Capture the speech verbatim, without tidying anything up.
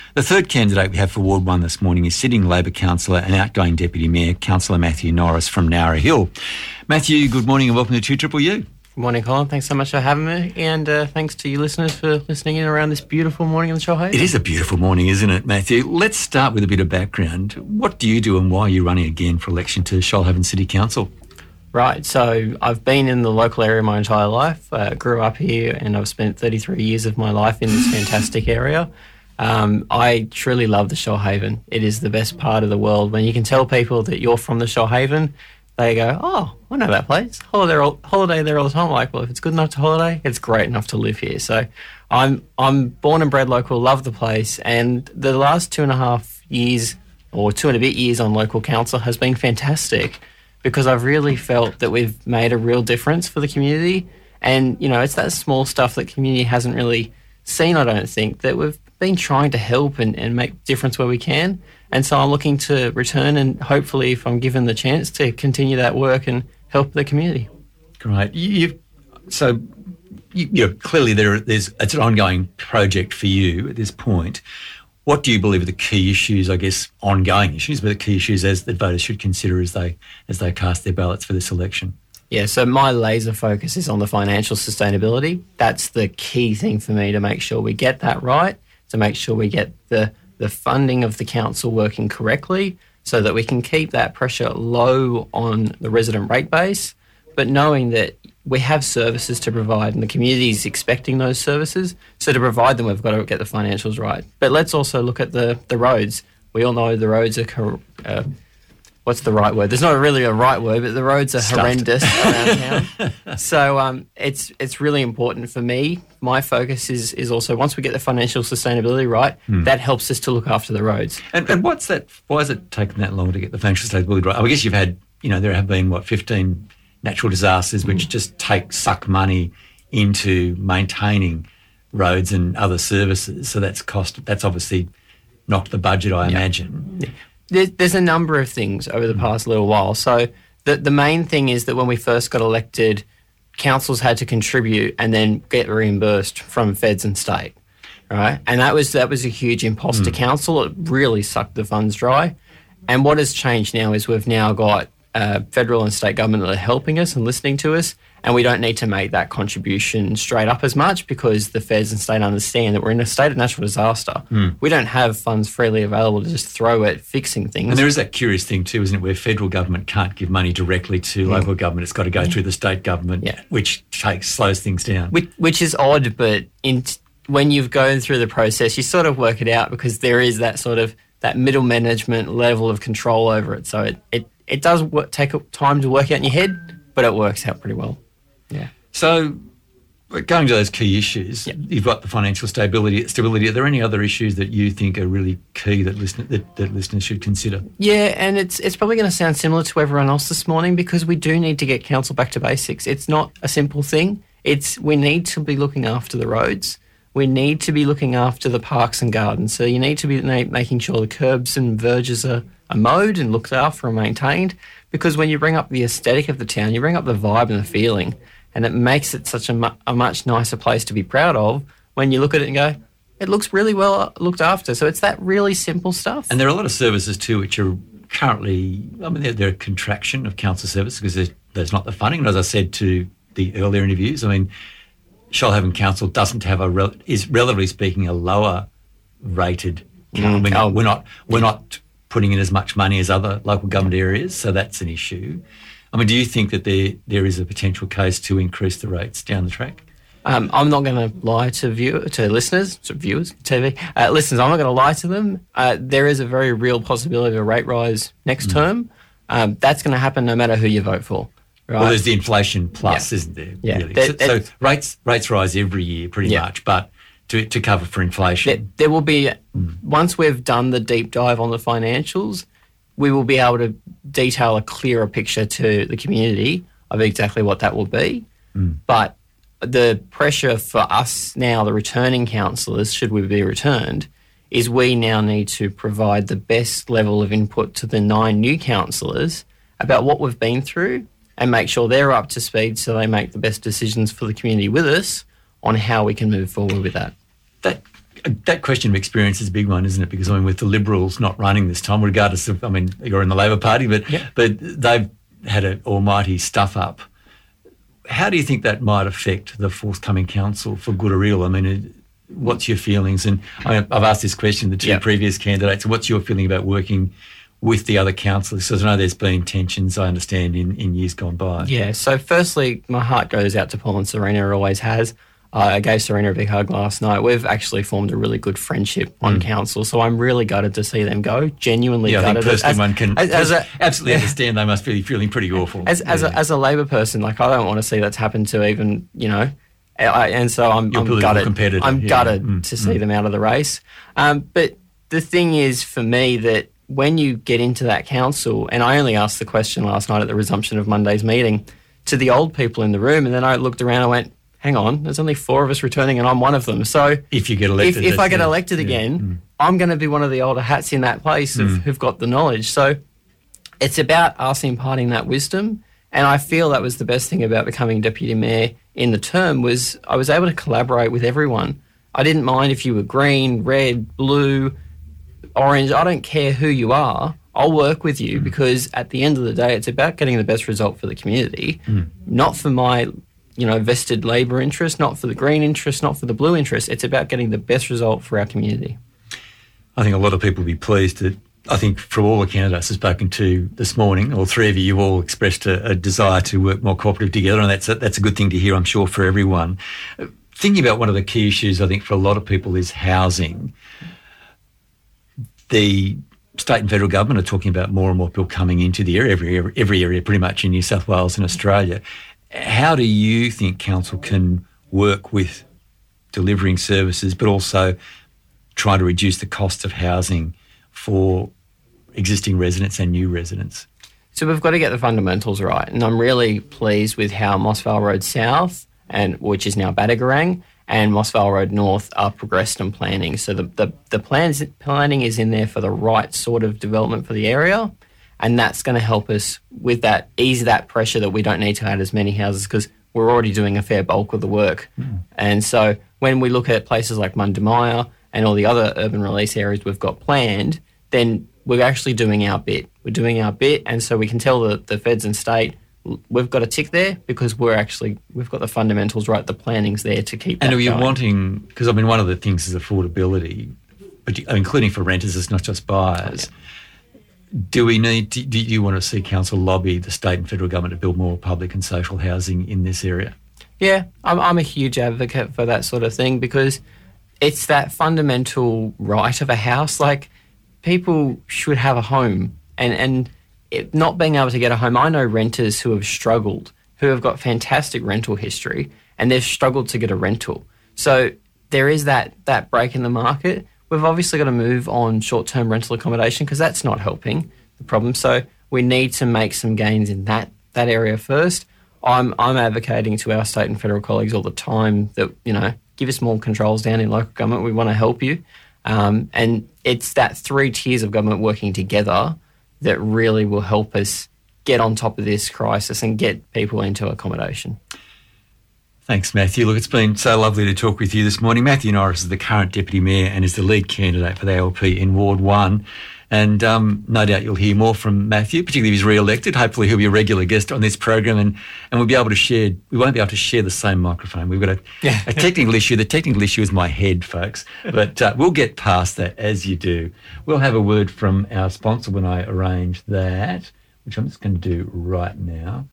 The third candidate we have for Ward one this morning is sitting Labor councillor and outgoing Deputy Mayor, Councillor Matthew Norris from Nowra Hill. Matthew, good morning and welcome to two Triple U. Good morning, Colin. Thanks so much for having me, and uh, thanks to you listeners for listening in around this beautiful morning in the Shoalhaven. It is a beautiful morning, isn't it, Matthew? Let's start with a bit of background. What do you do and why are you running again for election to Shoalhaven City Council? Right, so I've been in the local area my entire life. Uh, grew up here and I've spent thirty-three years of my life in this fantastic area. Um, I truly love the Shoalhaven. It is the best part of the world. When you can tell people that you're from the Shoalhaven, they go, oh, I know that place. Holiday, all, holiday there all the time. I'm like, well, if it's good enough to holiday, it's great enough to live here. So I'm I'm born and bred local, love the place. And the last two and a half years or two and a bit years on local council has been fantastic because I've really felt that we've made a real difference for the community. And, you know, it's that small stuff that community hasn't really seen, I don't think, that we've been trying to help and, and make difference where we can. And so I'm looking to return and hopefully, if I'm given the chance, to continue that work and help the community. Great. You, you've, so you, you know, clearly there, there's it's an ongoing project for you at this point. What do you believe are the key issues, I guess, ongoing issues, but the key issues as that voters should consider as they as they cast their ballots for this election? Yeah, so my laser focus is on the financial sustainability. That's the key thing for me to make sure we get that right, to make sure we get the, the funding of the council working correctly so that we can keep that pressure low on the resident rate base, but knowing that we have services to provide and the community is expecting those services. So to provide them, we've got to get the financials right. But let's also look at the, the roads. We all know the roads are... Cor- uh, What's the right word? There's not really a right word, but the roads are Stuffed. horrendous around town. So um, it's it's really important for me. My focus is is also once we get the financial sustainability right, mm. that helps us to look after the roads. And, and what's that? Why has it taken that long to get the financial sustainability right? I guess you've had, you know, there have been what fifteen natural disasters which mm. just take suck money into maintaining roads and other services. So that's cost. That's obviously knocked the budget, I yeah. imagine. Yeah. There's a number of things over the past little while. So the the main thing is that when we first got elected, councils had to contribute and then get reimbursed from feds and state, right? And that was that was a huge imposter mm. council. It really sucked the funds dry. And what has changed now is we've now got uh, federal and state government that are helping us and listening to us, and we don't need to make that contribution straight up as much because the feds and state understand that we're in a state of natural disaster. Mm. We don't have funds freely available to just throw at fixing things. And there is that curious thing too, isn't it, where federal government can't give money directly to yeah. local government. It's got to go yeah. through the state government, yeah. which takes slows things down. Which, which is odd, but in, when you've gone through the process, you sort of work it out because there is that sort of that middle management level of control over it. So it, it, it does work, take time to work out in your head, but it works out pretty well. Yeah. So going to those key issues, yep. you've got the financial stability. Stability. Are there any other issues that you think are really key that, listen, that, that listeners should consider? Yeah, and it's it's probably going to sound similar to everyone else this morning because we do need to get council back to basics. It's not a simple thing. It's we need to be looking after the roads. We need to be looking after the parks and gardens. So you need to be making sure the curbs and verges are, are mowed and looked after and maintained because when you bring up the aesthetic of the town, you bring up the vibe and the feeling. And it makes it such a, mu- a much nicer place to be proud of when you look at it and go, it looks really well looked after. So it's that really simple stuff. And there are a lot of services too which are currently, I mean, they're, they're a contraction of council services because there's, there's not the funding. And as I said to the earlier interviews, I mean, Shoalhaven Council doesn't have a, rel- is relatively speaking, a lower rated council. Mm, we're, not, we're, not, we're not putting in as much money as other local government areas, so that's an issue. I mean, do you think that there there is a potential case to increase the rates down the track? Um, I'm not going to lie to view to listeners, to viewers, T V uh, listeners. I'm not going to lie to them. Uh, there is a very real possibility of a rate rise next mm. term. Um, that's going to happen no matter who you vote for. Right? Well, there's the inflation plus, yeah. isn't there? Yeah. Really? That, so, so rates rates rise every year, pretty yeah. much, but to to cover for inflation, there, there will be mm. once we've done the deep dive on the financials. We will be able to detail a clearer picture to the community of exactly what that will be. Mm. But the pressure for us now, the returning councillors, should we be returned, is we now need to provide the best level of input to the nine new councillors about what we've been through and make sure they're up to speed so they make the best decisions for the community with us on how we can move forward with that. That that question of experience is a big one, isn't it? Because, I mean, with the Liberals not running this time, regardless of, I mean, you're in the Labor Party, but yeah. but they've had an almighty stuff up. How do you think that might affect the forthcoming council, for good or ill? I mean, it, what's your feelings? And I mean, I've asked this question to the two yeah. previous candidates. What's your feeling about working with the other councillors? Because I know there's been tensions, I understand, in, in years gone by. Yeah, so firstly, my heart goes out to Paul and Serena, it always has. Uh, I gave Serena a big hug last night. We've actually formed a really good friendship on mm. council, so I'm really gutted to see them go. Genuinely yeah, gutted. I think personally as, one can as, as a, absolutely understand they must be feeling pretty awful. As yeah. as, a, as a Labor person, like, I don't want to see that's happened to even, you know, I, and so I'm, Your I'm gutted. Competitor. I'm yeah. gutted mm. to see mm. them out of the race. Um, but the thing is, for me, that when you get into that council, and I only asked the question last night at the resumption of Monday's meeting to the old people in the room, and then I looked around and went, hang on, there's only four of us returning and I'm one of them. So if you get elected, if, if I get yeah, elected yeah, again, mm. I'm going to be one of the older hats in that place of, mm. who've got the knowledge. So it's about us imparting that wisdom. And I feel that was the best thing about becoming deputy mayor in the term, was I was able to collaborate with everyone. I didn't mind if you were green, red, blue, orange. I don't care who you are. I'll work with you, because at the end of the day, it's about getting the best result for the community, mm. not for my, you know, vested Labor interest, not for the green interest, not for the blue interest. It's about getting the best result for our community. I think a lot of people will be pleased that, I think, from all the candidates I've spoken to this morning, all three of you, you've all expressed a, a desire to work more cooperative together, and that's a, that's a good thing to hear, I'm sure, for everyone. Thinking about one of the key issues, I think, for a lot of people is housing. The state and federal government are talking about more and more people coming into the area, every, every, every area pretty much in New South Wales and Australia. How do you think council can work with delivering services, but also try to reduce the cost of housing for existing residents and new residents? So we've got to get the fundamentals right, and I'm really pleased with how Moss Vale Road South, and which is now Badagarang, and Moss Vale Road North are progressed in planning. So the, the, the plans, planning is in there for the right sort of development for the area, and that's going to help us with that, ease that pressure that we don't need to add as many houses, because we're already doing a fair bulk of the work. Mm. And so when we look at places like Mundamaya and all the other urban release areas we've got planned, then we're actually doing our bit. We're doing our bit, and so we can tell the, the feds and state, we've got a tick there, because we're actually, we've got the fundamentals right, the planning's there to keep And that are you going. wanting, because I mean, one of the things is affordability, but including for renters, it's not just buyers. Oh, yeah. Do we need, do, do you want to see council lobby the state and federal government to build more public and social housing in this area? Yeah, I'm, I'm a huge advocate for that sort of thing, because it's that fundamental right of a house. Like, people should have a home, and, and it, not being able to get a home. I know renters who have struggled, who have got fantastic rental history, and they've struggled to get a rental. So there is that that break in the market. We've obviously got to move on short-term rental accommodation, because that's not helping the problem. So we need to make some gains in that that area first. I'm I'm advocating to our state and federal colleagues all the time that, you know, give us more controls down in local government. We want to help you. Um, and it's that three tiers of government working together that really will help us get on top of this crisis and get people into accommodation. Thanks, Matthew. Look, it's been so lovely to talk with you this morning. Matthew Norris is the current Deputy Mayor and is the lead candidate for the A L P in Ward one. And um, no doubt you'll hear more from Matthew, particularly if he's re-elected. Hopefully he'll be a regular guest on this program, and, and we'll be able to share, we won't be able to share the same microphone. We've got a, yeah. a technical issue. The technical issue is my head, folks. But uh, we'll get past that as you do. We'll have a word from our sponsor when I arrange that, which I'm just going to do right now.